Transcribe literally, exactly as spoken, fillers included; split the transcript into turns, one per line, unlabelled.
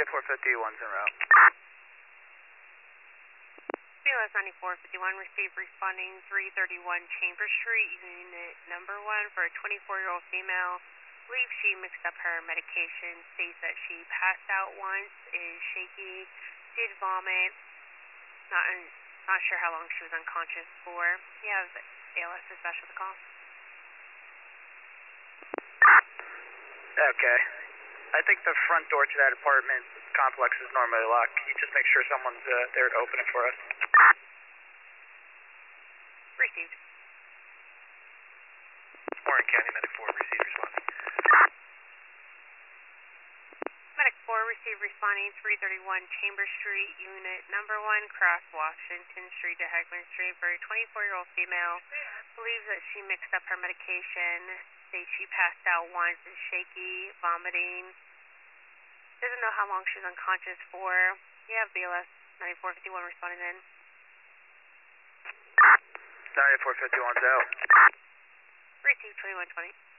ninety-four fifty-one's en route.
B L S ninety-four fifty-one, received responding three thirty-one Chambers Street, unit number one for a twenty-four-year-old female. Believes she mixed up her medication, states that she passed out once, is shaky, did vomit, not not sure how long she was unconscious for. You have A L S dispatch of the call.
Okay. I think the front door to that apartment complex is normally locked. Can you just make sure someone's uh, there to open it for us?
Received.
Warren County Medic four, receive responding.
Medic four, received responding three thirty-one Chambers Street, unit number one, cross Washington Street to Heckman Street for a twenty-four-year-old female. Believes that she mixed up her medication, states she passed out once, is shaky, vomiting. Doesn't know how long she was unconscious for. You have B L S ninety-four fifty-one responding in.
ninety-four fifty-one's out.
Received twenty-one twenty.